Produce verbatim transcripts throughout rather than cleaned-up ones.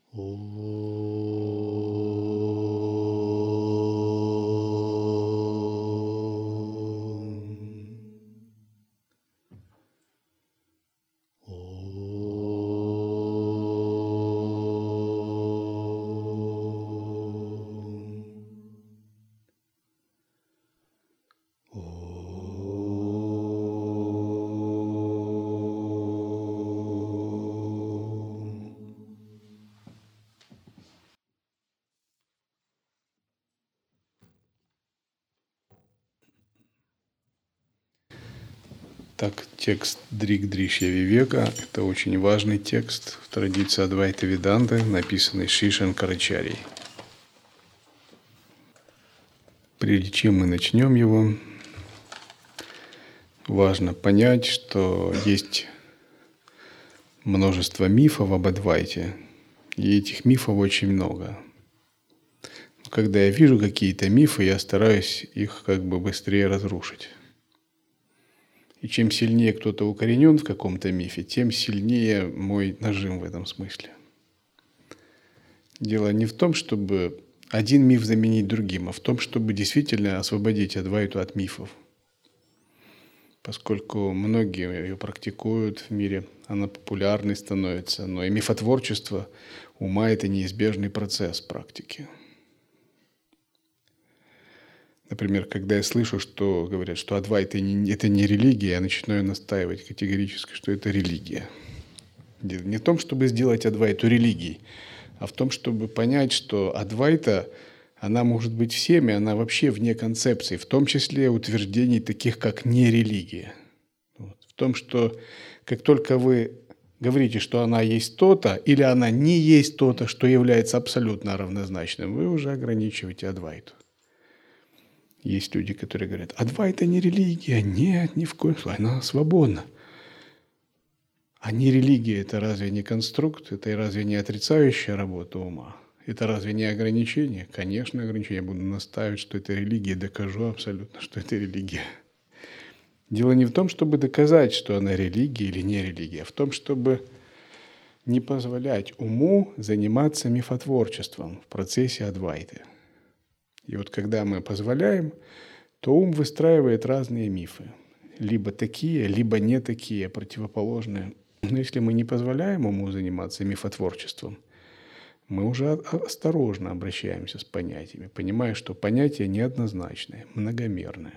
Так, текст Дриг Дришья Вивека – это очень важный текст в традиции Адвайта Веданты, написанный Шри Шанкарачарьей. Прежде чем мы начнем его, важно понять, что есть множество мифов об Адвайте, и этих мифов очень много. Но когда я вижу какие-то мифы, я стараюсь их как бы быстрее разрушить. И чем сильнее кто-то укоренен в каком-то мифе, тем сильнее мой нажим в этом смысле. Дело не в том, чтобы один миф заменить другим, а в том, чтобы действительно освободить Адвайту от мифов. Поскольку многие ее практикуют в мире, она популярной становится, но и мифотворчество ума – это неизбежный процесс практики. Например, когда я слышу, что говорят, что Адвайта – это не религия, я начинаю настаивать категорически, что это религия. Дело не в том, чтобы сделать Адвайту религией, а в том, чтобы понять, что Адвайта, она может быть всеми, она вообще вне концепции, в том числе утверждений таких, как нерелигия. Вот. В том, что как только вы говорите, что она есть то-то, или она не есть то-то, что является абсолютно равнозначным, вы уже ограничиваете Адвайту. Есть люди, которые говорят, Адвайта не религия. Нет, ни в коем случае, она свободна. А не религия – это разве не конструкт? Это разве не отрицающая работа ума? Это разве не ограничение? Конечно, ограничение. Я буду настаивать, что это религия, докажу абсолютно, что это религия. Дело не в том, чтобы доказать, что она религия или не религия, а в том, чтобы не позволять уму заниматься мифотворчеством в процессе Адвайты. И вот когда мы позволяем, то ум выстраивает разные мифы. Либо такие, либо не такие, противоположные. Но если мы не позволяем уму заниматься мифотворчеством, мы уже осторожно обращаемся с понятиями, понимая, что понятия неоднозначные, многомерные.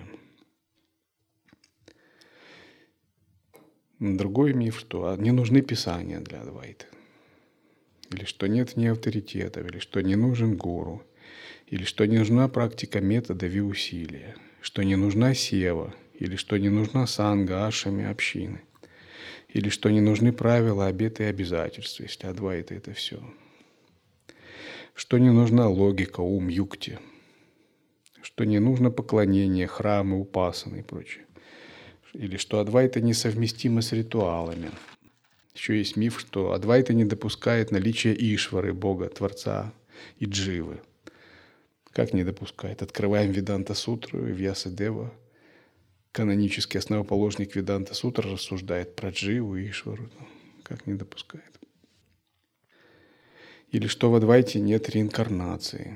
Другой миф, что не нужны писания для Адвайты. Или что нет ни авторитетов, или что не нужен гуру. Или что не нужна практика метода виусилия, что не нужна сева, или что не нужна санга, ашами, общины, или что не нужны правила, обеты и обязательства, если Адвайта – это все, что не нужна логика, ум, юкти, что не нужно поклонение, храмы, упасаны и прочее, или что Адвайта несовместима с ритуалами. Еще есть миф, что Адвайта не допускает наличия Ишвары, Бога, Творца и Дживы. Как не допускает? Открываем Веданта-сутру, Вьясадева, канонический основоположник Веданта-сутры, рассуждает про Дживу и Ишвару. Как не допускает? Или что в Адвайте нет реинкарнации.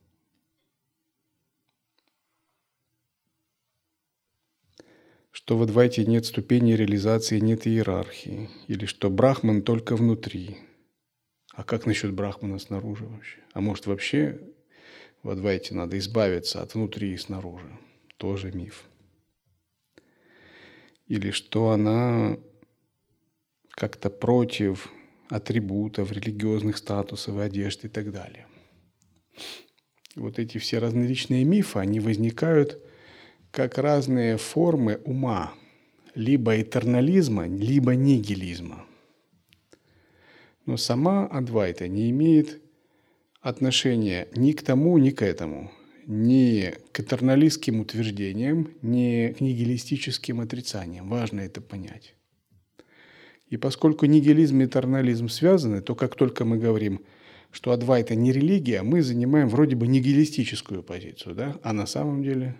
Что в Адвайте нет ступени реализации, нет иерархии. Или что Брахман только внутри. А как насчет Брахмана снаружи вообще? А может вообще в Адвайте надо избавиться от внутри и снаружи? Тоже миф. Или что она как-то против атрибутов, религиозных статусов, одежды и так далее. Вот эти все различные мифы, они возникают как разные формы ума, либо этернализма, либо нигилизма. Но сама Адвайта не имеет отношения ни к тому, ни к этому, ни к этерналистским утверждениям, ни к нигилистическим отрицаниям. Важно это понять. И поскольку нигилизм и этернализм связаны, то как только мы говорим, что Адвайта не религия, мы занимаем вроде бы нигилистическую позицию, да? А на самом деле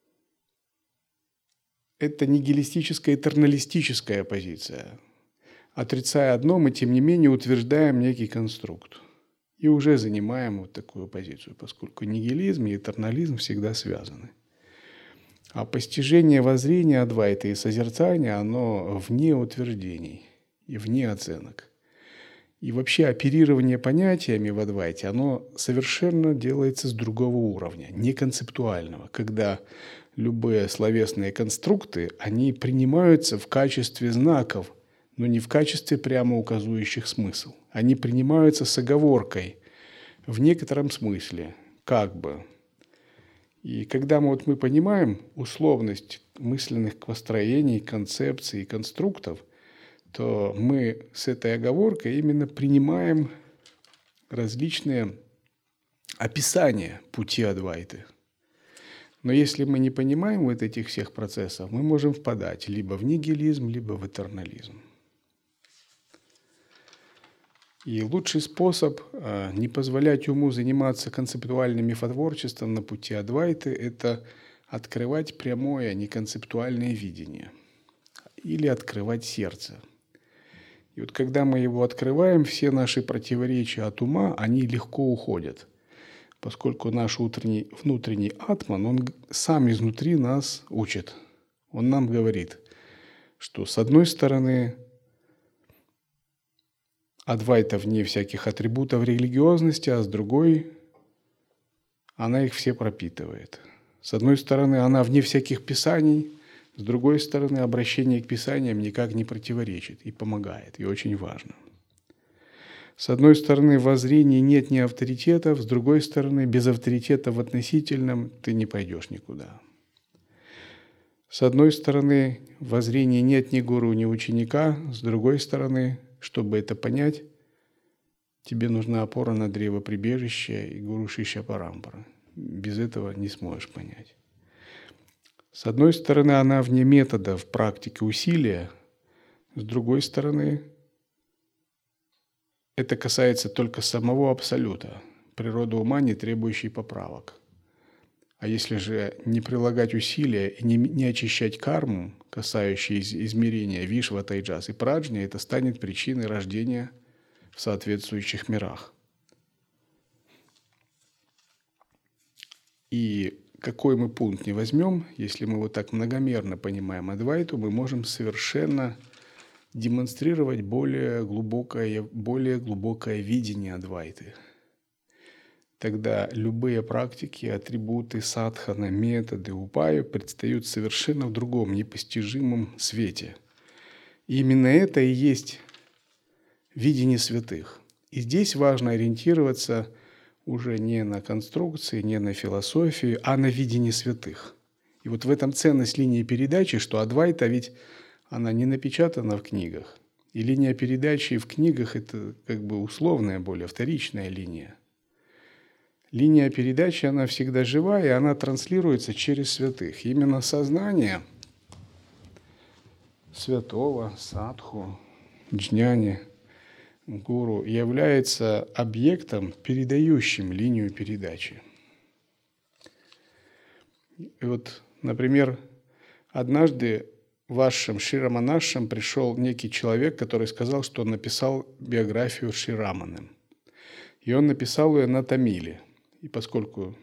это нигилистическая этерналистическая позиция. отрицая одно, мы тем не менее утверждаем некий конструкт. И уже занимаем вот такую позицию, поскольку нигилизм и этернализм всегда связаны. А постижение воззрения Адвайты и созерцания, оно вне утверждений и вне оценок. И вообще оперирование понятиями в Адвайте, оно совершенно делается с другого уровня, не концептуального, когда любые словесные конструкты, они принимаются в качестве знаков, но не в качестве прямо указывающих смысл. Они принимаются с оговоркой в некотором смысле, как бы. И когда мы, вот мы понимаем условность мысленных построений, концепций и конструктов, то мы с этой оговоркой именно принимаем различные описания пути Адвайты. Но если мы не понимаем вот этих всех процессов, мы можем впадать либо в нигилизм, либо в этернализм. И лучший способ а, не позволять уму заниматься концептуальным мифотворчеством на пути Адвайты – это открывать прямое неконцептуальное видение или открывать сердце. И вот когда мы его открываем, все наши противоречия от ума, они легко уходят, поскольку наш утренний, внутренний атман, он сам изнутри нас учит. Он нам говорит, что с одной стороны Адвайта вне всяких атрибутов религиозности, а с другой она их все пропитывает. С одной стороны она вне всяких писаний, с другой стороны обращение к писаниям никак не противоречит и помогает, и очень важно. С одной стороны в воззрении нет ни авторитетов, с другой стороны без авторитета в относительном ты не пойдешь никуда. С одной стороны в воззрении нет ни гуру, ни ученика, с другой стороны, чтобы это понять, тебе нужна опора на древо прибежища и гуру Шишья Парампара. Без этого не сможешь понять. С одной стороны, она вне методов практики усилия, с другой стороны, это касается только самого абсолюта, природы ума, не требующей поправок. А если же не прилагать усилия и не, не очищать карму, касающуюся измерения Вишва, Тайджас и Праджни, это станет причиной рождения в соответствующих мирах. И какой мы пункт не возьмем, если мы вот так многомерно понимаем Адвайту, мы можем совершенно демонстрировать более глубокое, более глубокое видение Адвайты. Тогда любые практики, атрибуты, садхана, методы, упайи предстают совершенно в другом, непостижимом свете. И именно это и есть видение святых. И здесь важно ориентироваться уже не на конструкции, не на философию, а на видение святых. И вот в этом ценность линии передачи, что Адвайта ведь она не напечатана в книгах. И линия передачи в книгах – это как бы условная, более вторичная линия. Линия передачи, она всегда жива, и она транслируется через святых. Именно сознание святого, садху, джняни, гуру является объектом, передающим линию передачи. И вот, например, однажды в вашем Шри Раманашам пришел некий человек, который сказал, что он написал биографию Шри Раманы. И он написал ее на тамиле. И поскольку,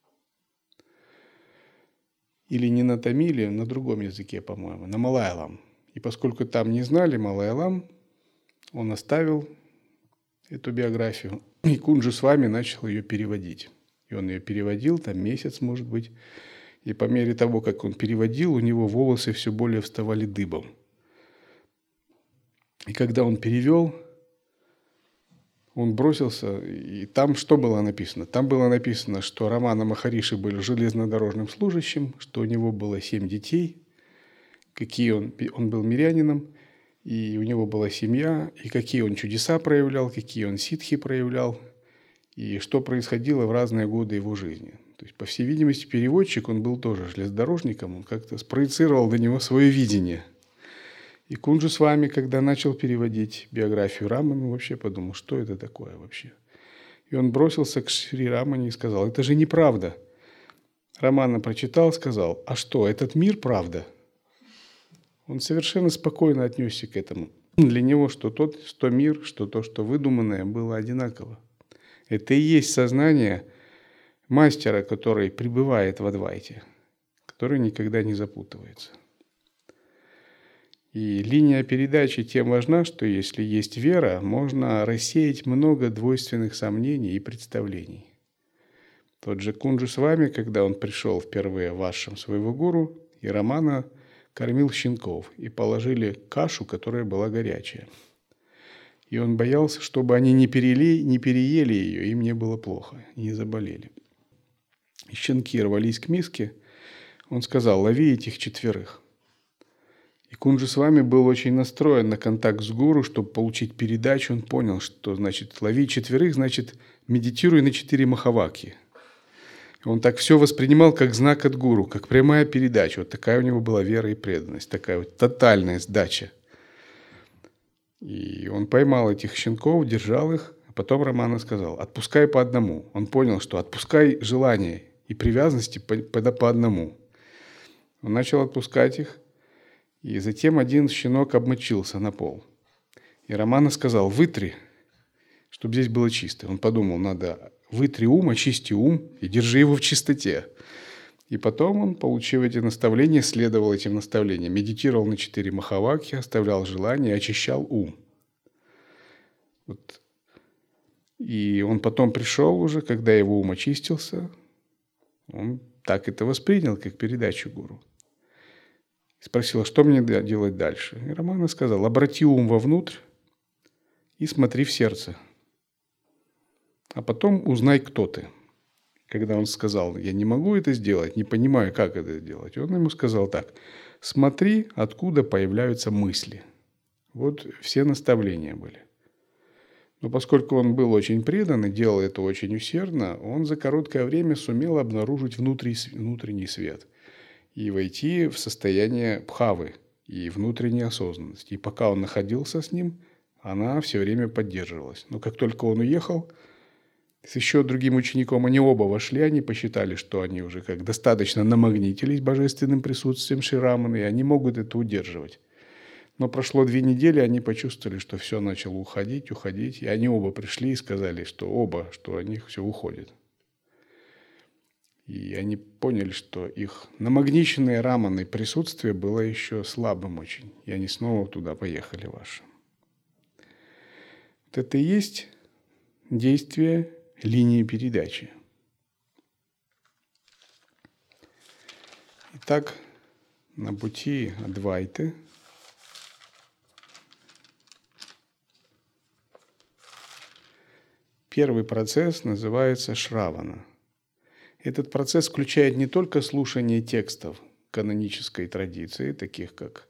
или не на тамиле, на другом языке, по-моему, на малайалам. И поскольку там не знали малайалам, он оставил эту биографию, и Кунджу с вами начал ее переводить. И он ее переводил, там месяц, может быть. И по мере того, как он переводил, у него волосы все более вставали дыбом. И когда он перевел, он бросился, и там что было написано? Там было написано, что Рамана Махариши был железнодорожным служащим, что у него было семь детей, какие он, он был мирянином, и у него была семья, и какие он чудеса проявлял, какие он ситхи проявлял, и что происходило в разные годы его жизни. То есть, по всей видимости, переводчик, он был тоже железнодорожником, он как-то спроецировал до него свое видение. И Кунджу с вами, когда начал переводить биографию Раманы, вообще подумал, что это такое вообще. И он бросился к Шри Рамане и сказал, это же неправда. Рамана прочитал, сказал, а что, этот мир правда? Он совершенно спокойно отнесся к этому. Для него что тот, что мир, что то, что выдуманное, было одинаково. Это и есть сознание мастера, который пребывает в Адвайте, который никогда не запутывается. И линия передачи тем важна, что если есть вера, можно рассеять много двойственных сомнений и представлений. Тот же Кунджусвами, когда он пришел впервые в ашрам своего гуру, и Рамана кормил щенков, и положили кашу, которая была горячая. И он боялся, чтобы они не, перели, не переели ее, им не было плохо, и не заболели. И щенки рвались к миске. Он сказал: лови этих четверых. И Кунджусвами был очень настроен на контакт с гуру, чтобы получить передачу. Он понял, что значит лови четверых, значит медитируй на четыре махаваки. Он так все воспринимал как знак от гуру, как прямая передача. Вот такая у него была вера и преданность, такая вот тотальная сдача. И он поймал этих щенков, держал их, а потом Рамана сказал: отпускай по одному. Он понял, что отпускай желания и привязанности по, по, по одному. Он начал отпускать их, и затем один щенок обмочился на пол. И Рамана сказал: вытри, чтобы здесь было чисто. Он подумал: надо вытри ум, очисти ум и держи его в чистоте. И потом он, получив эти наставления, следовал этим наставлениям, медитировал на четыре махаваки, оставлял желания, очищал ум. Вот. И он потом пришел уже, когда его ум очистился, он так это воспринял, как передачу гуру. Спросил: что мне делать дальше? И Рамана сказал: обрати ум вовнутрь и смотри в сердце. А потом узнай, кто ты. Когда он сказал: я не могу это сделать, не понимаю, как это сделать, он ему сказал так: смотри, откуда появляются мысли. Вот все наставления были. Но поскольку он был очень предан и делал это очень усердно, он за короткое время сумел обнаружить внутренний свет и войти в состояние бхавы и внутренней осознанности. И пока он находился с ним, она все время поддерживалась. Но как только он уехал, с еще другим учеником они оба вошли, они посчитали, что они уже как достаточно намагнитились божественным присутствием Шри Раманы, и они могут это удерживать. Но прошло две недели, они почувствовали, что все начало уходить, уходить, и они оба пришли и сказали, что оба, что у них все уходит. И они поняли, что их намагниченное Раманой присутствие было еще слабым очень, и они снова туда поехали в ашрам. Вот это и есть действие линии передачи. Итак, на пути Адвайты первый процесс называется Шравана. Этот процесс включает не только слушание текстов канонической традиции, таких как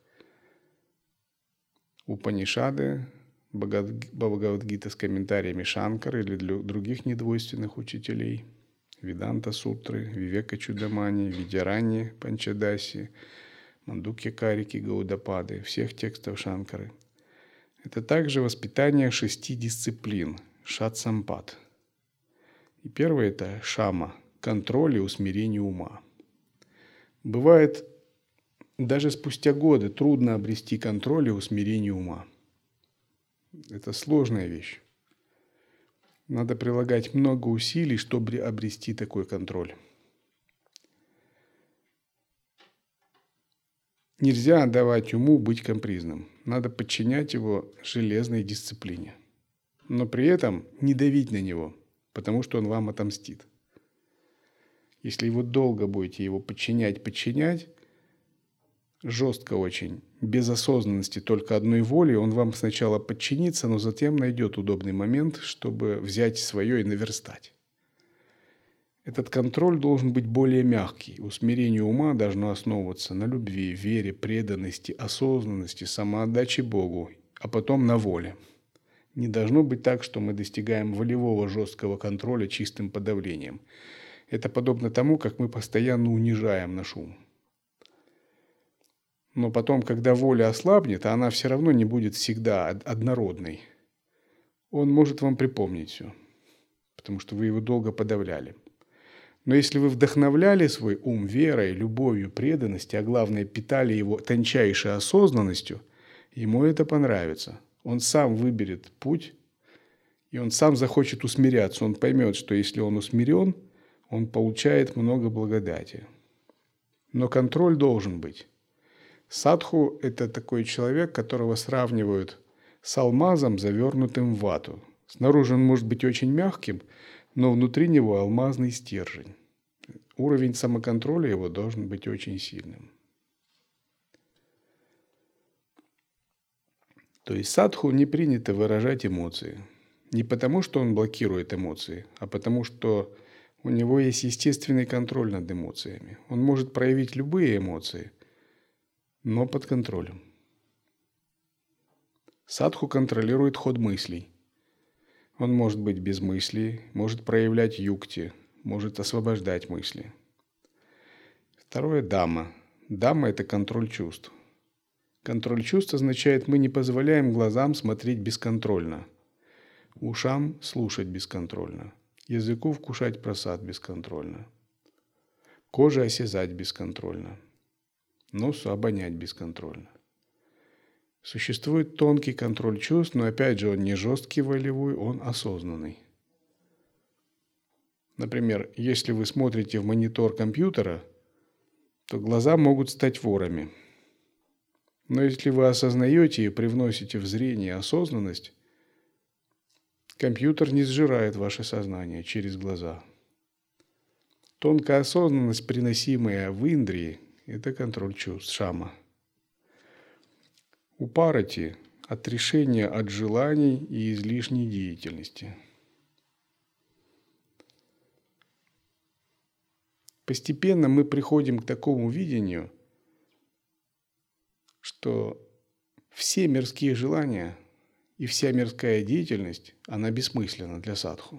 Упанишады, Бхагавад-гита с комментариями Шанкары или других недвойственных учителей, Веданта-сутры, Вивека-чудамани, Видярани, Панчадаси, Мандукья-карики, Гаудапады, всех текстов Шанкары. Это также воспитание шести дисциплин, шат-сампад. И первое – это шама, контроль и усмирение ума. Бывает, даже спустя годы трудно обрести контроль и усмирение ума. Это сложная вещь. Надо прилагать много усилий, чтобы обрести такой контроль. Нельзя давать уму быть капризным. Надо подчинять его железной дисциплине. Но при этом не давить на него, потому что он вам отомстит. Если вы долго будете его подчинять, подчинять, жестко очень, без осознанности, только одной воли, он вам сначала подчинится, но затем найдет удобный момент, чтобы взять свое и наверстать. Этот контроль должен быть более мягкий. Усмирение ума должно основываться на любви, вере, преданности, осознанности, самоотдаче Богу, а потом на воле. Не должно быть так, что мы достигаем волевого жесткого контроля чистым подавлением. Это подобно тому, как мы постоянно унижаем наш ум. Но потом, когда воля ослабнет, а она все равно не будет всегда однородной, он может вам припомнить все, потому что вы его долго подавляли. Но если вы вдохновляли свой ум верой, любовью, преданностью, а главное, питали его тончайшей осознанностью, Ему это понравится. Он сам выберет путь, и он сам захочет усмиряться. Он поймет, что если он усмирен, он получает много благодати. Но контроль должен быть. Садху – это такой человек, которого сравнивают с алмазом, завернутым в вату. Снаружи он может быть очень мягким, но внутри него алмазный стержень. Уровень самоконтроля его должен быть очень сильным. То есть садху не принято выражать эмоции. Не потому, что он блокирует эмоции, а потому, что у него есть естественный контроль над эмоциями. Он может проявить любые эмоции, но под контролем. Садху контролирует ход мыслей. Он может быть без мыслей, может проявлять юкти, может освобождать мысли. Второе – дамма. Дамма – это контроль чувств. Контроль чувств означает, мы не позволяем глазам смотреть бесконтрольно, ушам слушать бесконтрольно, языку вкушать прасад бесконтрольно, коже осязать бесконтрольно, носу обонять бесконтрольно. Существует тонкий контроль чувств, но опять же он не жесткий волевой, он осознанный. Например, если вы смотрите в монитор компьютера, то глаза могут стать ворами. Но если вы осознаете и привносите в зрение осознанность, компьютер не сжирает ваше сознание через глаза. Тонкая осознанность, приносимая в индрии, это контроль чувств, шама. Упарати – отрешение от желаний и излишней деятельности. Постепенно мы приходим к такому видению, что все мирские желания и вся мирская деятельность, она бессмысленна для садху.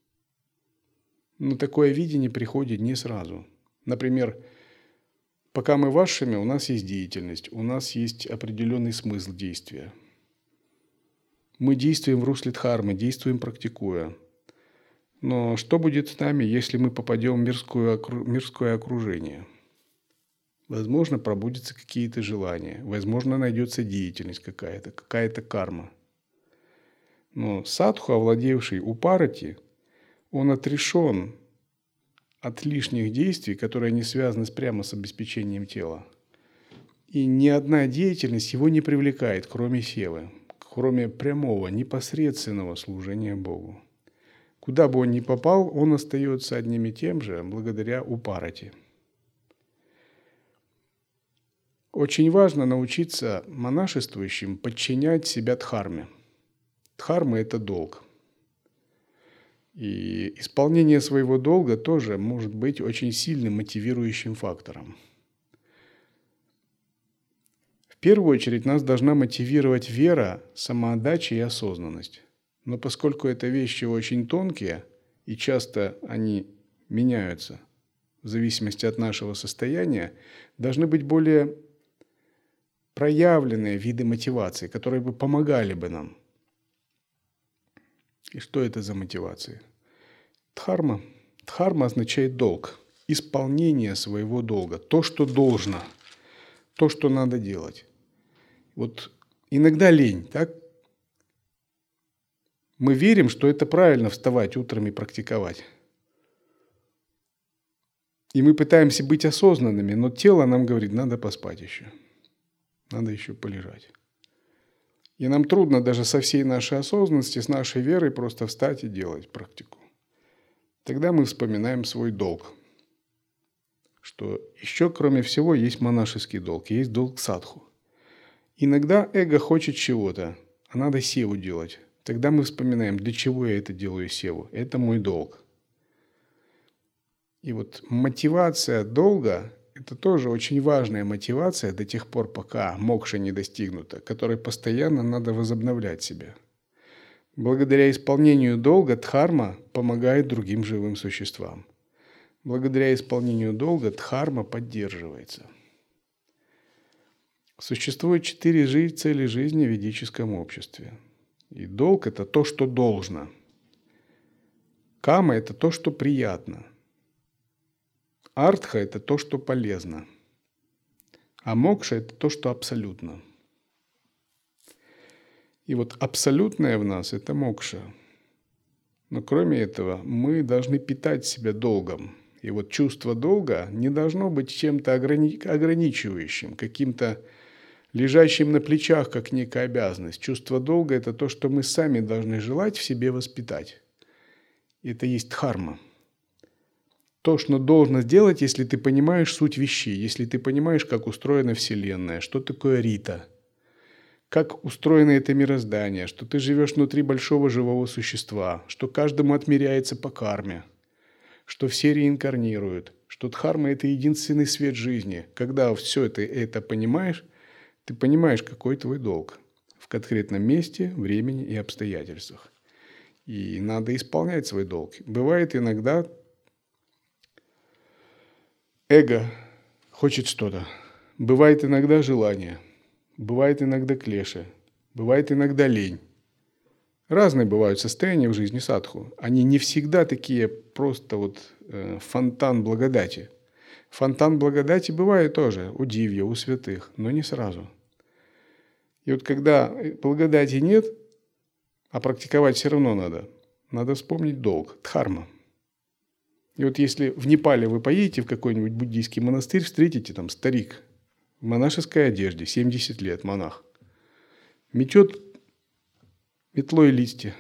Но такое видение приходит не сразу. Например, пока мы васшами, у нас есть деятельность, у нас есть определенный смысл действия. Мы действуем в русле дхармы, действуем практикуя. Но что будет с нами, если мы попадем в мирское, мирское окружение? Возможно, пробудятся какие-то желания, возможно, найдется деятельность какая-то, какая-то карма. Но садху, овладевший упарати, он отрешен от лишних действий, которые не связаны прямо с обеспечением тела. И ни одна деятельность его не привлекает, кроме севы, кроме прямого, непосредственного служения Богу. Куда бы он ни попал, он остается одним и тем же, благодаря упарати. Очень важно научиться монашествующим подчинять себя дхарме. Дхарма – это долг. И исполнение своего долга тоже может быть очень сильным мотивирующим фактором. В первую очередь нас должна мотивировать вера, самоотдача и осознанность. Но поскольку это вещи очень тонкие, и часто они меняются в зависимости от нашего состояния, должны быть более проявленные виды мотивации, которые бы помогали бы нам. И что это за мотивации? Дхарма. Дхарма означает долг, исполнение своего долга, то, что должно, то, что надо делать. Вот иногда лень, так? Мы верим, что это правильно вставать утром и практиковать. И мы пытаемся быть осознанными, но тело нам говорит, надо поспать еще. Надо еще полежать. И нам трудно даже со всей нашей осознанности, с нашей верой просто встать и делать практику. Тогда мы вспоминаем свой долг. Что еще, кроме всего, есть монашеский долг, есть долг садху. Иногда эго хочет чего-то, а надо севу делать. Тогда мы вспоминаем, для чего я это делаю севу. Это мой долг. И вот мотивация долга – это тоже очень важная мотивация до тех пор, пока мокша не достигнута, которой постоянно надо возобновлять себя. Благодаря исполнению долга дхарма помогает другим живым существам. Благодаря исполнению долга дхарма поддерживается. Существует четыре цели жизни в ведическом обществе. И долг – это то, что должно. Кама – это то, что приятно. Артха – это то, что полезно. А мокша – это то, что абсолютно. И вот абсолютное в нас – это мокша. Но кроме этого, мы должны питать себя долгом. И вот чувство долга не должно быть чем-то ограни- ограничивающим, каким-то лежащим на плечах, как некая обязанность. Чувство долга – это то, что мы сами должны желать в себе воспитать. Это есть дхарма. То, что должно сделать, если ты понимаешь суть вещей, если ты понимаешь, как устроена Вселенная, что такое рита, как устроено это мироздание, что ты живешь внутри большого живого существа, что каждому отмеряется по карме, что все реинкарнируют, что дхарма – это единственный свет жизни. Когда все это, это понимаешь, ты понимаешь, какой твой долг в конкретном месте, времени и обстоятельствах. И надо исполнять свой долг. Бывает иногда эго хочет что-то, бывает иногда желание, бывает иногда клеша, бывает иногда лень. Разные бывают состояния в жизни садху. Они не всегда такие просто вот э, фонтан благодати. Фонтан благодати бывает тоже у дивья, у святых, но не сразу. И вот когда благодати нет, а практиковать все равно надо, надо вспомнить долг, дхарма. И вот если в Непале вы поедете в какой-нибудь буддийский монастырь, встретите там старик в монашеской одежде, семьдесят лет, монах, метет метлой листья.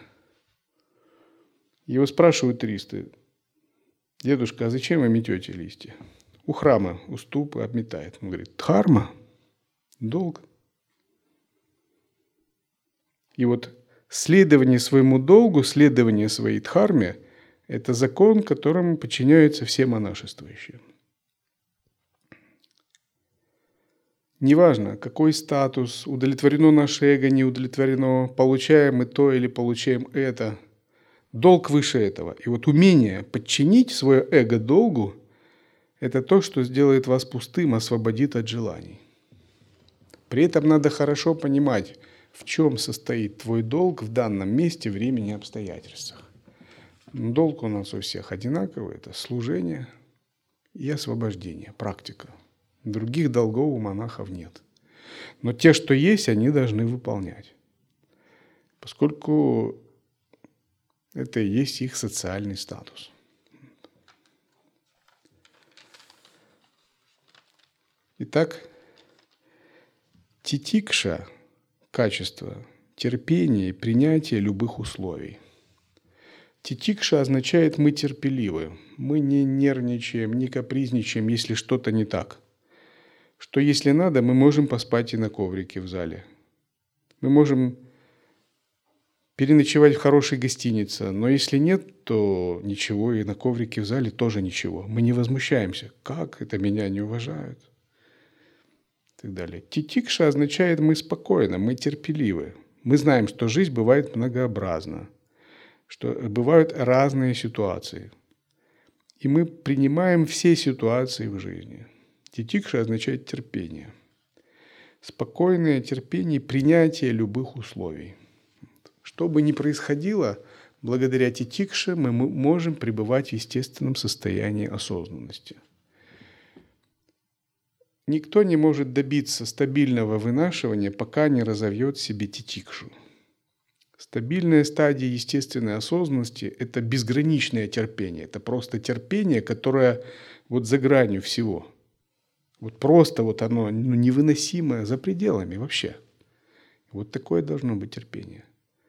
Его спрашивают туристы: дедушка, а зачем вы метете листья? У храма, у ступы обметает. Он говорит: дхарма, долг. И вот следование своему долгу, следование своей дхарме – это закон, которому подчиняются все монашествующие. Неважно, какой статус, удовлетворено наше эго, не удовлетворено, получаем мы то или получаем это. Долг выше этого. И вот умение подчинить свое эго долгу – это то, что сделает вас пустым, освободит от желаний. При этом надо хорошо понимать, в чем состоит твой долг в данном месте, времени и обстоятельствах. Долг у нас у всех одинаковый – это служение и освобождение, практика. Других долгов у монахов нет. Но те, что есть, они должны выполнять, поскольку это и есть их социальный статус. Итак, титикша – качество терпения и принятия любых условий. Титикша означает «мы терпеливы», мы не нервничаем, не капризничаем, если что-то не так. Что если надо, мы можем поспать и на коврике в зале. Мы можем переночевать в хорошей гостинице, но если нет, то ничего, и на коврике в зале тоже ничего. Мы не возмущаемся. Как это меня не уважают? И так далее. Титикша означает «мы спокойны», мы терпеливы. Мы знаем, что жизнь бывает многообразна, что бывают разные ситуации. И мы принимаем все ситуации в жизни. Титикша означает терпение. Спокойное терпение, принятие любых условий. Что бы ни происходило, благодаря титикше мы можем пребывать в естественном состоянии осознанности. Никто не может добиться стабильного вынашивания, пока не разовьет в себе титикшу. Стабильная стадия естественной осознанности – это безграничное терпение. Это просто терпение, которое вот за гранью всего. Вот просто вот оно ну, невыносимое за пределами вообще. Вот такое должно быть терпение.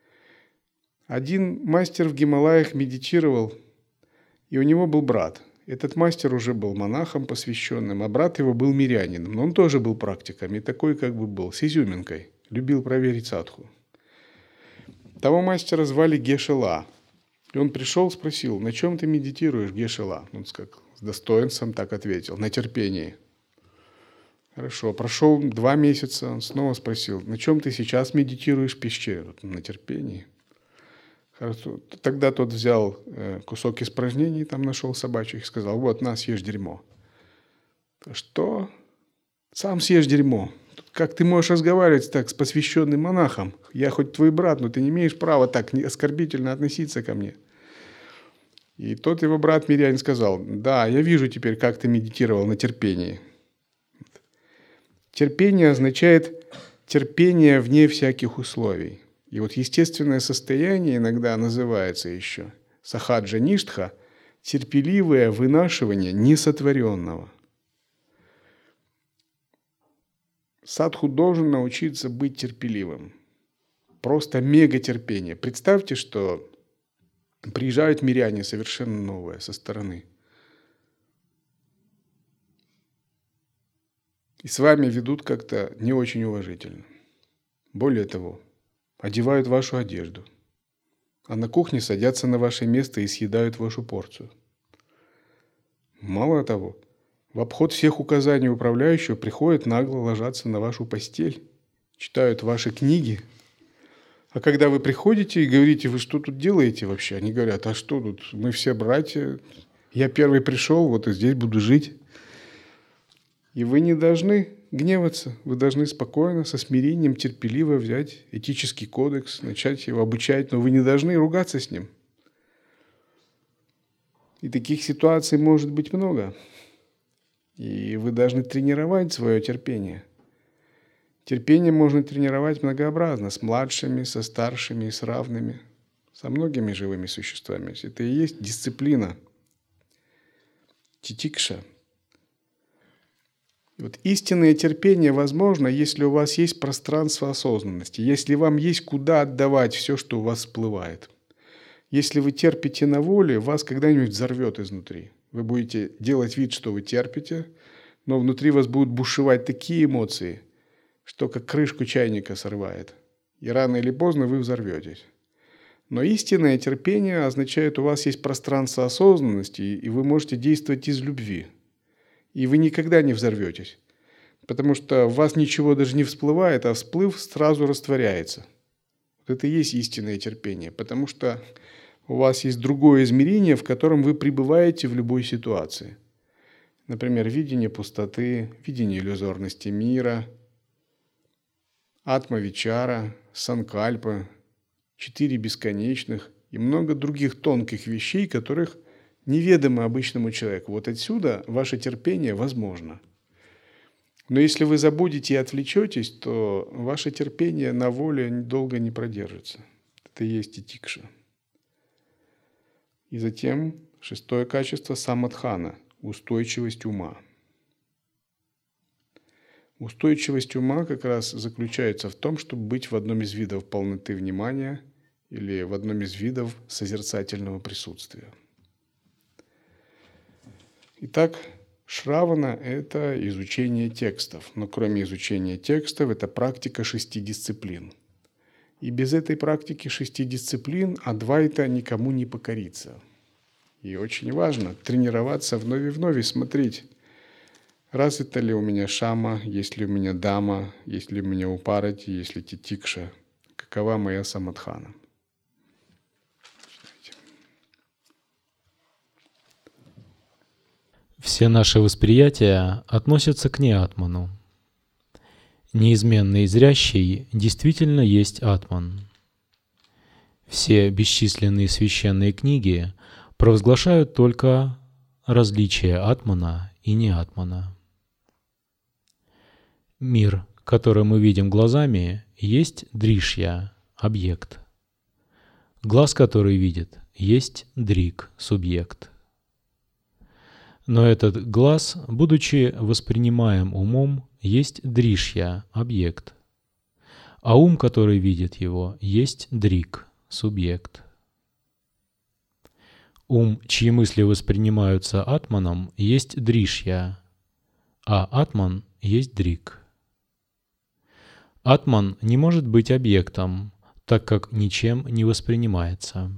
Один мастер в Гималаях медитировал, и у него был брат. Этот мастер уже был монахом посвященным, а брат его был мирянином. Но он тоже был практиком, и такой как бы был, с изюминкой. Любил проверить садху. Того мастера звали Гешела. И он пришел, спросил: на чем ты медитируешь, Гешела? Он с достоинством так ответил: на терпении. Хорошо, прошел два месяца, он снова спросил: на чем ты сейчас медитируешь в пещере? На терпении. Хорошо. Тогда тот взял кусок испражнений, там нашел собачьих, и сказал: вот, на, съешь дерьмо. Что? Сам съешь дерьмо. Как ты можешь разговаривать так с посвященным монахом? Я хоть твой брат, но ты не имеешь права так оскорбительно относиться ко мне. И тот его брат мирянин сказал: да, я вижу теперь, как ты медитировал на терпении. Терпение означает терпение вне всяких условий. И вот естественное состояние иногда называется еще сахаджа ништха, терпеливое вынашивание несотворенного. Садху должен научиться быть терпеливым. Просто мегатерпение. Представьте, что приезжают миряне совершенно новые со стороны. И с вами ведут как-то не очень уважительно. Более того, одевают вашу одежду, а на кухне садятся на ваше место и съедают вашу порцию. Мало того, в обход всех указаний управляющего приходят нагло ложатся на вашу постель, читают ваши книги. А когда вы приходите и говорите, вы что тут делаете вообще? Они говорят, а что тут, мы все братья, я первый пришел, вот и здесь буду жить. И вы не должны гневаться, вы должны спокойно, со смирением, терпеливо взять этический кодекс, начать его обучать, но вы не должны ругаться с ним. И таких ситуаций может быть много. И вы должны тренировать свое терпение. Терпение можно тренировать многообразно, с младшими, со старшими, с равными, со многими живыми существами. Это и есть дисциплина. Титикша. Вот истинное терпение возможно, если у вас есть пространство осознанности, если вам есть куда отдавать все, что у вас всплывает. Если вы терпите на воле, вас когда-нибудь взорвет изнутри. Вы будете делать вид, что вы терпите, но внутри вас будут бушевать такие эмоции, что как крышку чайника сорвает. И рано или поздно вы взорветесь. Но истинное терпение означает, у вас есть пространство осознанности, и вы можете действовать из любви. И вы никогда не взорветесь, потому что в вас ничего даже не всплывает, а всплыв сразу растворяется. Вот это и есть истинное терпение, потому что у вас есть другое измерение, в котором вы пребываете в любой ситуации. Например, видение пустоты, видение иллюзорности мира, атма-вичара, санкальпа, четыре бесконечных и много других тонких вещей, которых неведомы обычному человеку. Вот отсюда ваше терпение возможно. Но если вы забудете и отвлечетесь, то ваше терпение на воле долго не продержится. Это и есть титикша. И затем шестое качество – самадхана – устойчивость ума. Устойчивость ума как раз заключается в том, чтобы быть в одном из видов полноты внимания или в одном из видов созерцательного присутствия. Итак, шравана – это изучение текстов, но кроме изучения текстов, это практика шести дисциплин. И без этой практики шести дисциплин адвайта никому не покорится. И очень важно тренироваться вновь и вновь, смотреть, развита ли у меня шама, есть ли у меня дама, есть ли у меня упарати, есть ли титикша, какова моя самадхана. Все наши восприятия относятся к неатману. Неизменный зрящий действительно есть атман. Все бесчисленные священные книги провозглашают только различие атмана и неатмана. Мир, который мы видим глазами, есть дришья, объект. Глаз, который видит, есть дрик, субъект. Но этот глаз, будучи воспринимаем умом, есть дришья, объект. А ум, который видит его, есть дрик, субъект. Ум, чьи мысли воспринимаются атманом, есть дришья, а атман есть дрик. Атман не может быть объектом, так как ничем не воспринимается.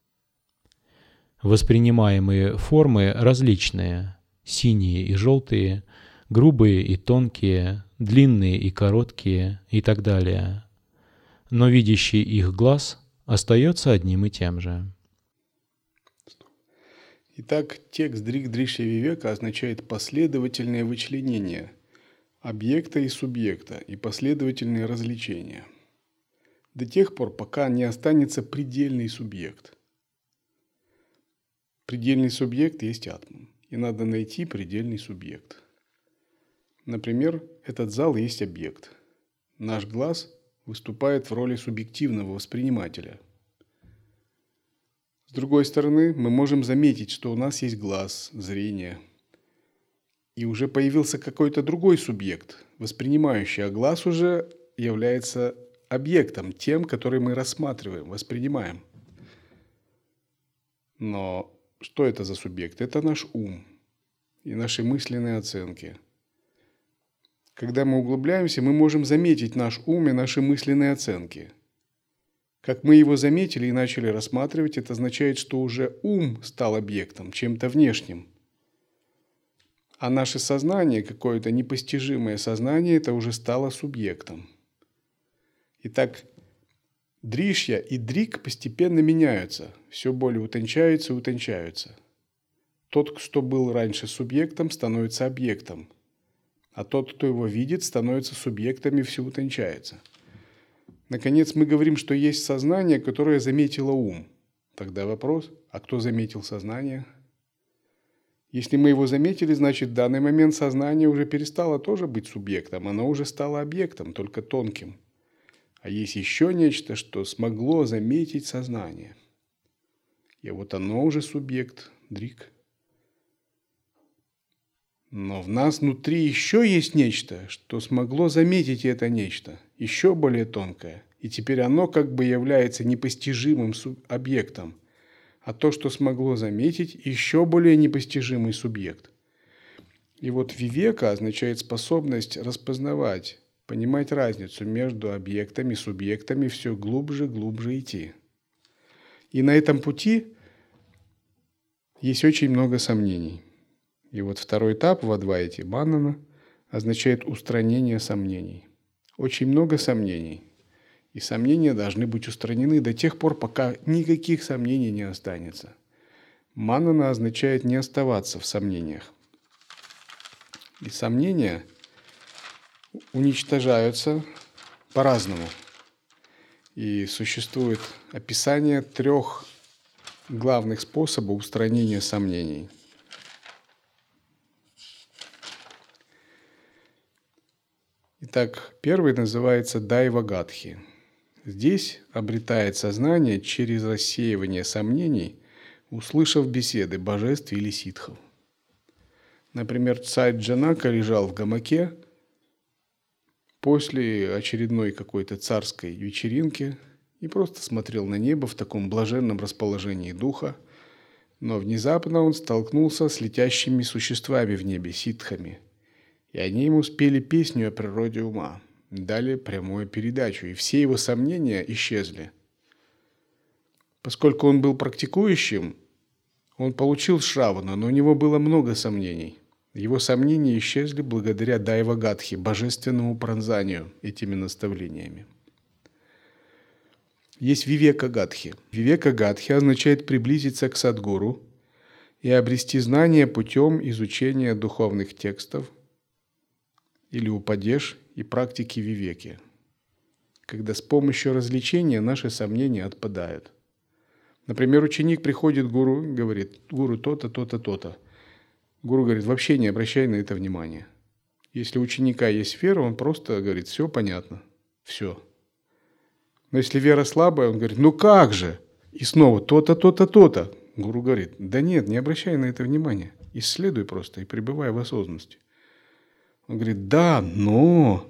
Воспринимаемые формы различные, синие и желтые, грубые и тонкие, длинные и короткие и так далее. Но видящий их глаз остается одним и тем же. Итак, текст Дрик Дришья Вивека означает последовательное вычленение объекта и субъекта и последовательные развлечения. До тех пор, пока не останется предельный субъект. Предельный субъект есть атман, и надо найти предельный субъект. Например, этот зал есть объект. Наш глаз выступает в роли субъективного воспринимателя. С другой стороны, мы можем заметить, что у нас есть глаз, зрение, и уже появился какой-то другой субъект, воспринимающий, а глаз уже является объектом, тем, который мы рассматриваем, воспринимаем. Но что это за субъект? Это наш ум и наши мысленные оценки. Когда мы углубляемся, мы можем заметить наш ум и наши мысленные оценки. Как мы его заметили и начали рассматривать, это означает, что уже ум стал объектом, чем-то внешним. А наше сознание, какое-то непостижимое сознание, это уже стало субъектом. Итак, дришья и дрик постепенно меняются, все более утончаются и утончаются. Тот, кто был раньше субъектом, становится объектом, а тот, кто его видит, становится субъектом и все утончается. Наконец, мы говорим, что есть сознание, которое заметило ум. Тогда вопрос, а кто заметил сознание? Если мы его заметили, значит, в данный момент сознание уже перестало тоже быть субъектом, оно уже стало объектом, только тонким. А есть еще нечто, что смогло заметить сознание. И вот оно уже субъект, дрик. Но в нас внутри еще есть нечто, что смогло заметить это нечто, еще более тонкое. И теперь оно как бы является непостижимым объектом. А то, что смогло заметить, еще более непостижимый субъект. И вот вивека означает способность распознавать, понимать разницу между объектами, субъектами, все глубже, глубже идти. И на этом пути есть очень много сомнений. И вот второй этап в Адвайте, манана, означает устранение сомнений. Очень много сомнений. И сомнения должны быть устранены до тех пор, пока никаких сомнений не останется. Манана означает не оставаться в сомнениях. И сомнения уничтожаются по-разному. И существует описание трех главных способов устранения сомнений. Итак, первый называется дайвагадхи. Здесь обретает сознание через рассеивание сомнений, услышав беседы божеств или ситхов. Например, царь Джанака лежал в гамаке после очередной какой-то царской вечеринки и просто смотрел на небо в таком блаженном расположении духа, но внезапно он столкнулся с летящими существами в небе, ситхами, и они ему спели песню о природе ума, дали прямую передачу, и все его сомнения исчезли. Поскольку он был практикующим, он получил шравана, но у него было много сомнений. Его сомнения исчезли благодаря дайвагадхи, божественному пронзанию этими наставлениями. Есть вивека-гадхи. Вивека-гадхи означает приблизиться к садгуру и обрести знания путем изучения духовных текстов или упадеш и практики вивеки, когда с помощью развлечения наши сомнения отпадают. Например, ученик приходит к гуру и говорит: «Гуру, то-то, то-то, то-то». Гуру говорит: «Вообще не обращай на это внимания». Если у ученика есть вера, он просто говорит: «Все понятно, все». Но если вера слабая, он говорит: «Ну как же?» И снова то-то, то-то, то-то. Гуру говорит: «Да нет, не обращай на это внимания. Исследуй просто и пребывай в осознанности». Он говорит: «Да, но...»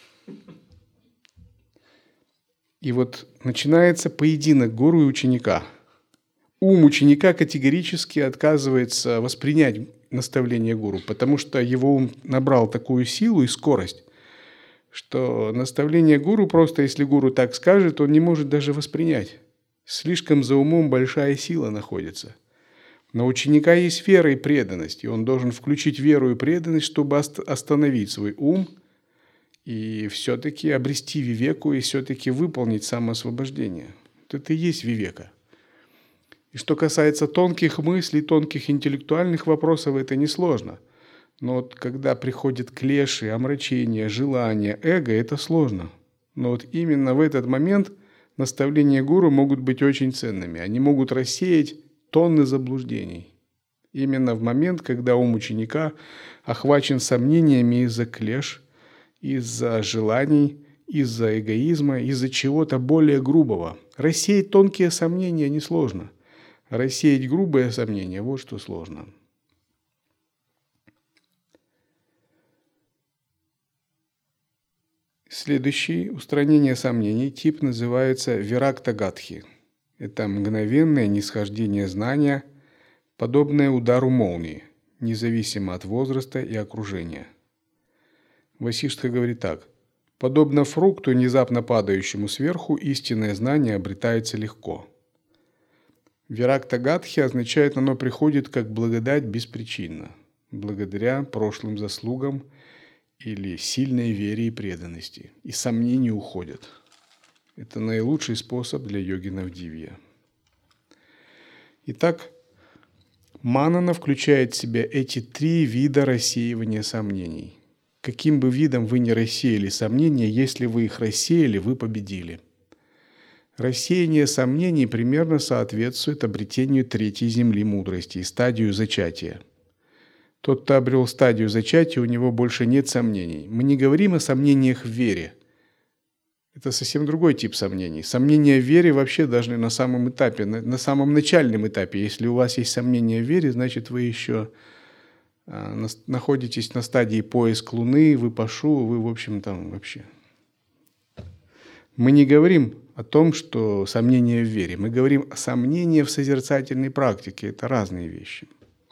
И вот начинается поединок гуру и ученика. Ум ученика категорически отказывается воспринять наставление гуру, потому что его ум набрал такую силу и скорость, что наставление гуру просто, если гуру так скажет, он не может даже воспринять. Слишком за умом большая сила находится. Но у ученика есть вера и преданность, и он должен включить веру и преданность, чтобы остановить свой ум и все-таки обрести вивеку и все-таки выполнить самоосвобождение. Вот это и есть вивека. И что касается тонких мыслей, тонких интеллектуальных вопросов, это несложно. Но вот когда приходят клеши, омрачения, желания, эго, это сложно. Но вот именно в этот момент наставления гуру могут быть очень ценными. Они могут рассеять тонны заблуждений. Именно в момент, когда ум ученика охвачен сомнениями из-за клеш, из-за желаний, из-за эгоизма, из-за чего-то более грубого. Рассеять тонкие сомнения несложно. Рассеять грубые сомнения – вот что сложно. Следующий устранение сомнений тип называется виракта-гадхи. Это мгновенное нисхождение знания, подобное удару молнии, независимо от возраста и окружения. Васиштха говорит так: подобно фрукту, внезапно падающему сверху, истинное знание обретается легко. Виракта-гадхи означает, оно приходит как благодать беспричинно, благодаря прошлым заслугам или сильной вере и преданности, и сомнения уходят. Это наилучший способ для йогинов дивья. Итак, манана включает в себя эти три вида рассеивания сомнений. Каким бы видом вы ни рассеяли сомнения, если вы их рассеяли, вы победили. Рассеяние сомнений примерно соответствует обретению третьей земли мудрости, стадию зачатия. Тот, кто обрел стадию зачатия, у него больше нет сомнений. Мы не говорим о сомнениях в вере. Это совсем другой тип сомнений. Сомнения в вере вообще должны на самом этапе, на, на самом начальном этапе. Если у вас есть сомнения в вере, значит вы еще а, на, находитесь на стадии поиск Луны, вы пашу, вы в общем там вообще. Мы не говорим о том, что сомнения в вере. Мы говорим о сомнении в созерцательной практике. Это разные вещи.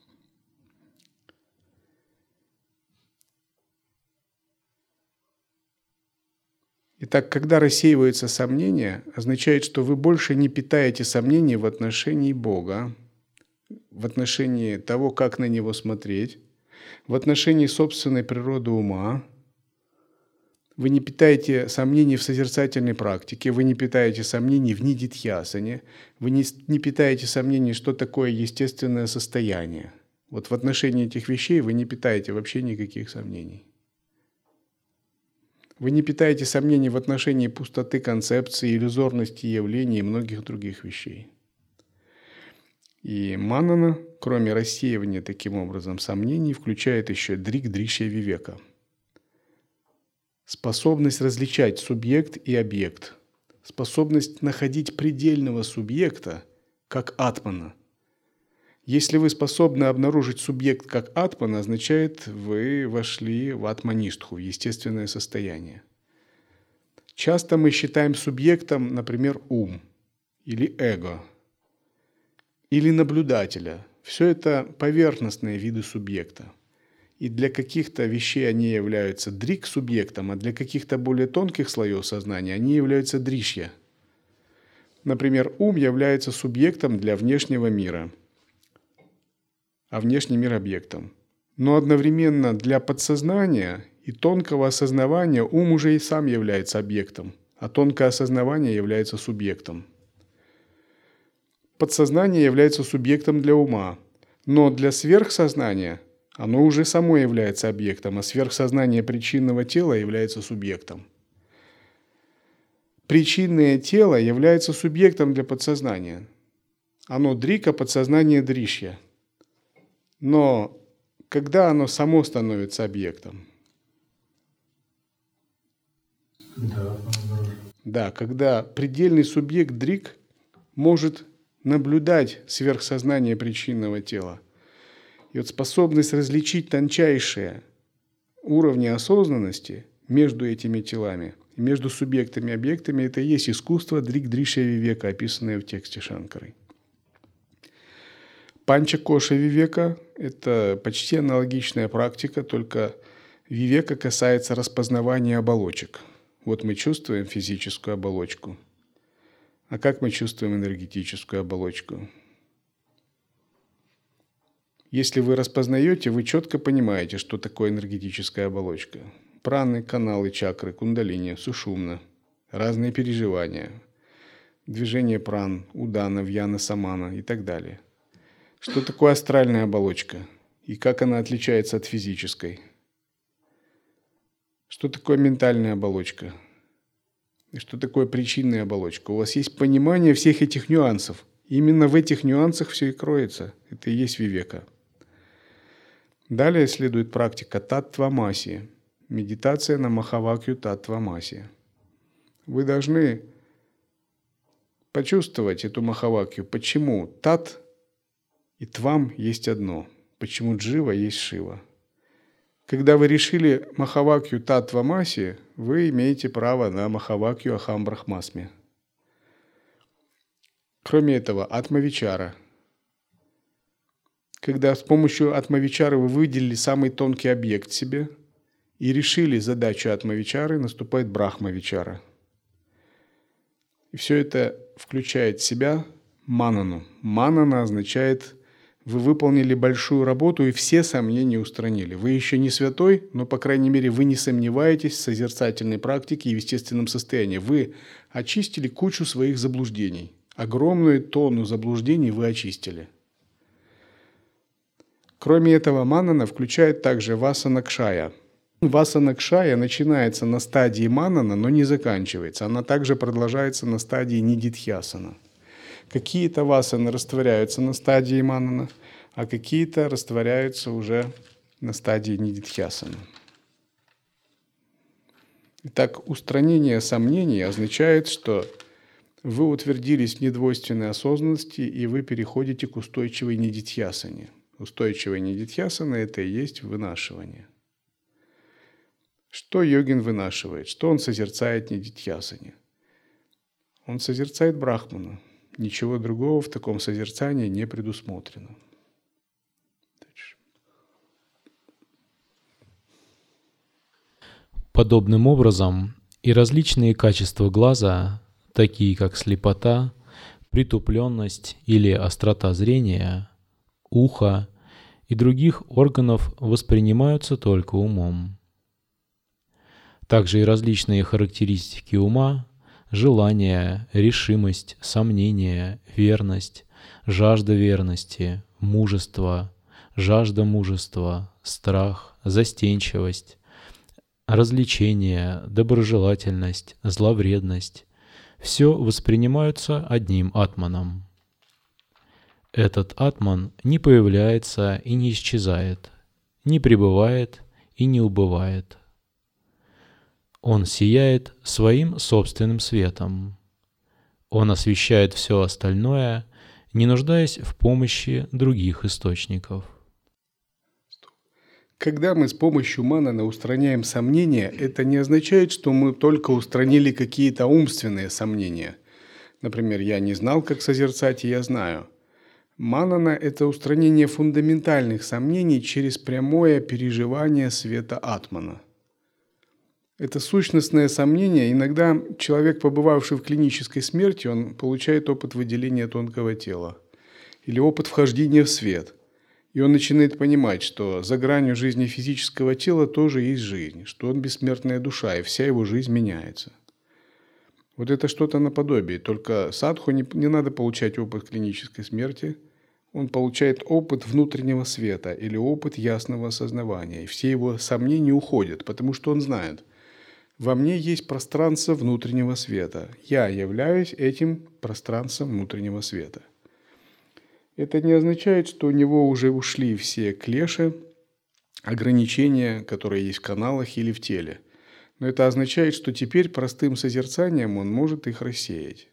Итак, когда рассеиваются сомнения, означает, что вы больше не питаете сомнений в отношении Бога, в отношении того, как на Него смотреть, в отношении собственной природы ума. Вы не питаете сомнений в созерцательной практике, вы не питаете сомнений в нидидхьясане, вы не, не питаете сомнений, что такое естественное состояние. Вот в отношении этих вещей вы не питаете вообще никаких сомнений. Вы не питаете сомнений в отношении пустоты концепции, иллюзорности явлений и многих других вещей. И манана, кроме рассеивания таким образом сомнений, включает еще дрик-дришья-вивека. Способность различать субъект и объект. Способность находить предельного субъекта как атмана. Если вы способны обнаружить субъект как атмана, означает, вы вошли в атмаништху, в естественное состояние. Часто мы считаем субъектом, например, ум, или эго, или наблюдателя. Все это поверхностные виды субъекта. И для каких-то вещей они являются дрик-субъектом, а для каких-то более тонких слоев сознания они являются дришья. Например, ум является субъектом для внешнего мира, а внешний мир объектом. Но одновременно для подсознания и тонкого осознавания ум уже и сам является объектом, а тонкое осознавание является субъектом. Подсознание является субъектом для ума, но для сверхсознания оно уже само является объектом, а сверхсознание причинного тела является субъектом. Причинное тело является субъектом для подсознания. Оно дрика, подсознание дришья. Но когда оно само становится объектом? Да, да, когда предельный субъект дрик может наблюдать сверхсознание причинного тела. И вот способность различить тончайшие уровни осознанности между этими телами, между субъектами и объектами, это и есть искусство дрик-дришья-вивека, описанное в тексте Шанкары. Панча-коша-вивека – это почти аналогичная практика, только вивека касается распознавания оболочек. Вот мы чувствуем физическую оболочку. А как мы чувствуем энергетическую оболочку? Если вы распознаете, вы четко понимаете, что такое энергетическая оболочка. Праны, каналы, чакры, кундалини, сушумна, разные переживания, движение пран, удана, вьяна, самана и так далее. Что такое астральная оболочка и как она отличается от физической? Что такое ментальная оболочка? И что такое причинная оболочка? У вас есть понимание всех этих нюансов. Именно в этих нюансах все и кроется. Это и есть вивека. Далее следует практика таттвамаси, медитация на махавакью таттвамаси. Вы должны почувствовать эту Махавакью, почему Тат и Твам есть одно, почему Джива есть Шива. Когда вы решили Махавакью Тат-Твамаси, вы имеете право на Махавакью Ахам Брахмасми. Кроме этого, Атмавичара. Когда с помощью Атмавичары вы выделили самый тонкий объект себе и решили задачу Атмавичары, наступает Брахмавичара. И все это включает в себя манану. Манана означает, вы выполнили большую работу и все сомнения устранили. Вы еще не святой, но, по крайней мере, вы не сомневаетесь в созерцательной практике и в естественном состоянии. Вы очистили кучу своих заблуждений. Огромную тонну заблуждений вы очистили. Кроме этого, манана включает также васанакшая. Васанакшая начинается на стадии манана, но не заканчивается. Она также продолжается на стадии нидитхьясана. Какие-то васаны растворяются на стадии манана, а какие-то растворяются уже на стадии нидитхьясана. Итак, устранение сомнений означает, что вы утвердились в недвойственной осознанности, и вы переходите к устойчивой нидитхьясане. Устойчивая нидитхьясана – это и есть вынашивание. Что йогин вынашивает? Что он созерцает в нидитхьясане? Он созерцает Брахмана. Ничего другого в таком созерцании не предусмотрено. Подобным образом и различные качества глаза, такие как слепота, притупленность или острота зрения, уха и других органов воспринимаются только умом. Также и различные характеристики ума, желание, решимость, сомнение, верность, жажда верности, мужество, жажда мужества, страх, застенчивость, развлечение, доброжелательность, зловредность – все воспринимаются одним атманом. Этот атман не появляется и не исчезает, не пребывает и не убывает. Он сияет своим собственным светом. Он освещает все остальное, не нуждаясь в помощи других источников. Когда мы с помощью манана устраняем сомнения, это не означает, что мы только устранили какие-то умственные сомнения. Например, я не знал, как созерцать, и я знаю. Манана – это устранение фундаментальных сомнений через прямое переживание света атмана. Это сущностное сомнение. Иногда человек, побывавший в клинической смерти, он получает опыт выделения тонкого тела или опыт вхождения в свет. И он начинает понимать, что за гранью жизни физического тела тоже есть жизнь, что он бессмертная душа, и вся его жизнь меняется. Вот это что-то наподобие. Только садху не, не надо получать опыт клинической смерти. Он получает опыт внутреннего света или опыт ясного осознавания. И все его сомнения уходят, потому что он знает, во мне есть пространство внутреннего света. Я являюсь этим пространством внутреннего света. Это не означает, что у него уже ушли все клеши, ограничения, которые есть в каналах или в теле. Но это означает, что теперь простым созерцанием он может их рассеять.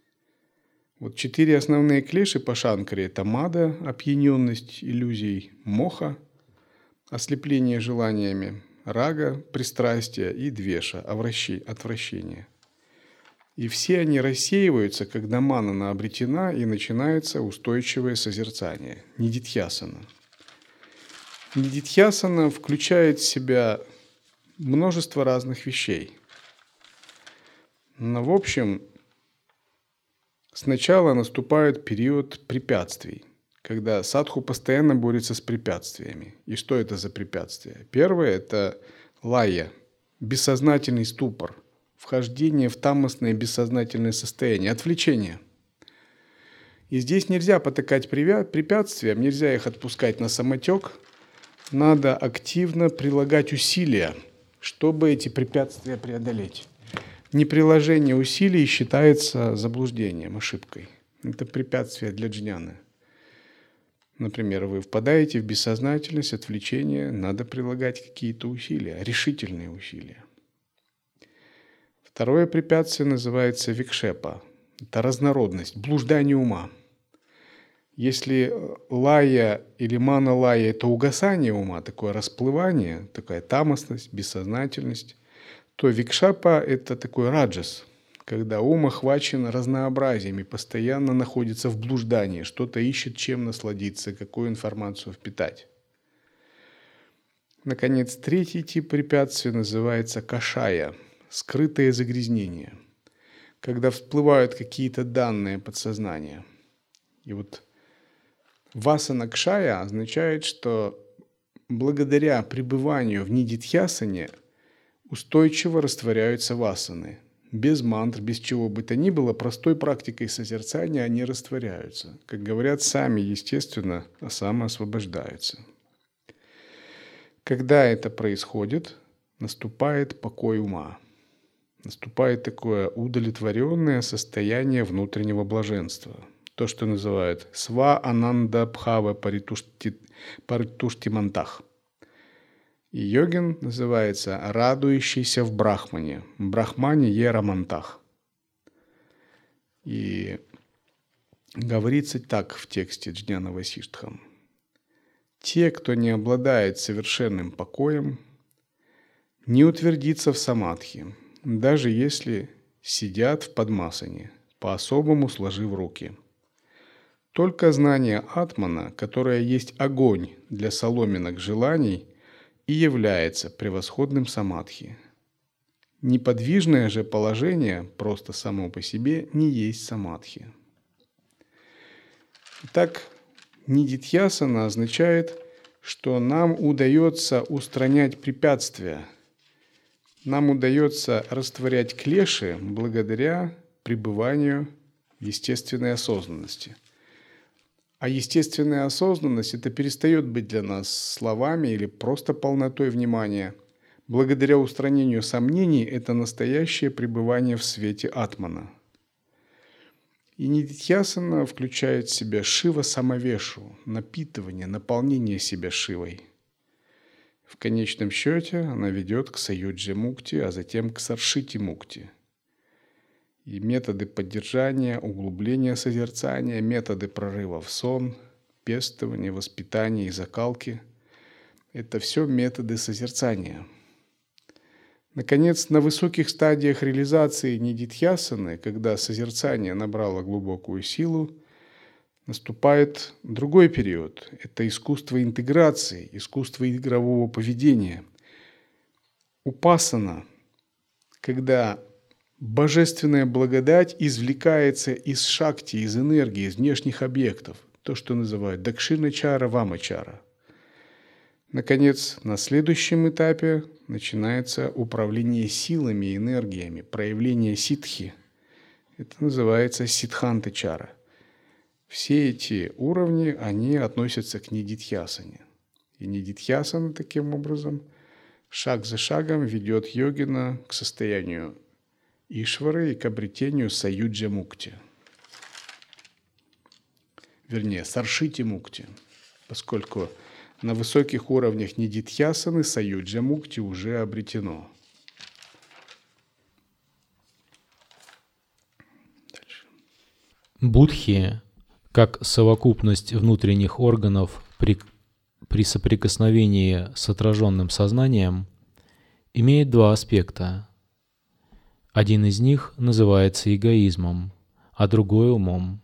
Вот четыре основные клеши по шанкаре – это мада, опьяненность иллюзий, моха, ослепление желаниями, рага, пристрастие и двеша, отвращение. И все они рассеиваются, когда манана обретена, и начинается устойчивое созерцание – нидитхьясана. Нидитхьясана включает в себя множество разных вещей. Но в общем, сначала наступает период препятствий, когда садху постоянно борется с препятствиями. И что это за препятствия? Первое – это лая, бессознательный ступор, вхождение в таммасное бессознательное состояние, отвлечение. И здесь нельзя потакать препятствиям, нельзя их отпускать на самотек. Надо активно прилагать усилия, чтобы эти препятствия преодолеть. Неприложение усилий считается заблуждением, ошибкой. Это препятствие для джняны. Например, вы впадаете в бессознательность, отвлечение, надо прилагать какие-то усилия, решительные усилия. Второе препятствие называется викшепа. Это разнородность, блуждание ума. Если лая или мана-лая – это угасание ума, такое расплывание, такая тамосность, бессознательность, то викшапа – это такой раджас, когда ум охвачен разнообразием и постоянно находится в блуждании, что-то ищет, чем насладиться, какую информацию впитать. Наконец, третий тип препятствия называется кашая – скрытое загрязнение, когда всплывают какие-то данные подсознания. И вот васана кшая означает, что благодаря пребыванию в нидидхьясане устойчиво растворяются васаны. Без мантр, без чего бы то ни было, простой практикой созерцания они растворяются. Как говорят, сами, естественно, самоосвобождаются. Когда это происходит, наступает покой ума. Наступает такое удовлетворенное состояние внутреннего блаженства. То, что называют сва ананда бхава паритуштимантах. И йогин называется радующийся в брахмане. Брахмане е рамантах. И говорится так в тексте Джняна Васиштхам. Те, кто не обладает совершенным покоем, не утвердится в самадхи, даже если сидят в падмасане, по-особому сложив руки. Только знание атмана, которое есть огонь для соломинок желаний, и является превосходным самадхи. Неподвижное же положение просто само по себе не есть самадхи. Итак, нидидхьясана означает, что нам удается устранять препятствия, нам удается растворять клеши благодаря пребыванию в естественной осознанности. А естественная осознанность – это перестает быть для нас словами или просто полнотой внимания. Благодаря устранению сомнений это настоящее пребывание в свете атмана. И нидидхьясана включает в себя шива-самавешу, напитывание, наполнение себя шивой. В конечном счете она ведет к саюджи-мукти, а затем к саршити-мукти. И методы поддержания, углубления созерцания, методы прорыва в сон, пестования, воспитания и закалки – это все методы созерцания. Наконец, на высоких стадиях реализации нидидхьясаны, когда созерцание набрало глубокую силу, наступает другой период. Это искусство интеграции, искусство игрового поведения. Упасана, когда божественная благодать извлекается из шакти, из энергии, из внешних объектов. То, что называют дакшина-чара, вама-чара. Наконец, на следующем этапе начинается управление силами и энергиями, проявление ситхи. Это называется ситханта-чара. Все эти уровни, они относятся к нидидхьясане. И нидидхьясана таким образом шаг за шагом ведет йогина к состоянию Ишвары и к обретению саюджа-мукти. Вернее, саршити-мукти, поскольку на высоких уровнях нидидхьясаны саюджа-мукти уже обретено. Дальше. Будхи, как совокупность внутренних органов при, при соприкосновении с отраженным сознанием, имеет два аспекта. Один из них называется эгоизмом, а другой – умом.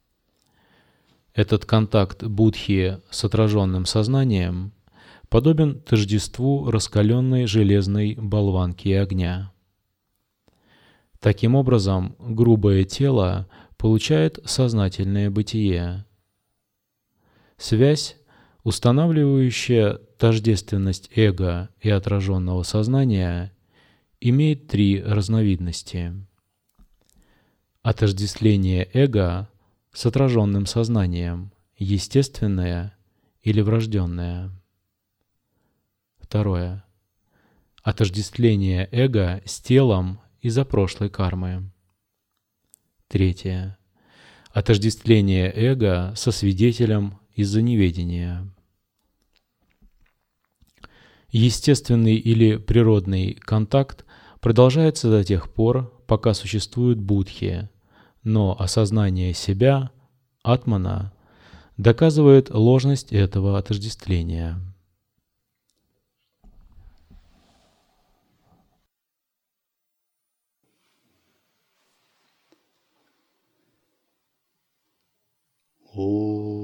Этот контакт будхи с отраженным сознанием подобен тождеству раскаленной железной болванки огня. Таким образом, грубое тело получает сознательное бытие. Связь, устанавливающая тождественность эго и отраженного сознания, имеет три разновидности. Отождествление эго с отраженным сознанием, естественное или врожденное. Второе. Отождествление эго с телом из-за прошлой кармы. Третье. Отождествление эго со свидетелем из-за неведения. Естественный или природный контакт продолжается до тех пор, пока существуют будхи, но осознание себя, атмана, доказывает ложность этого отождествления. О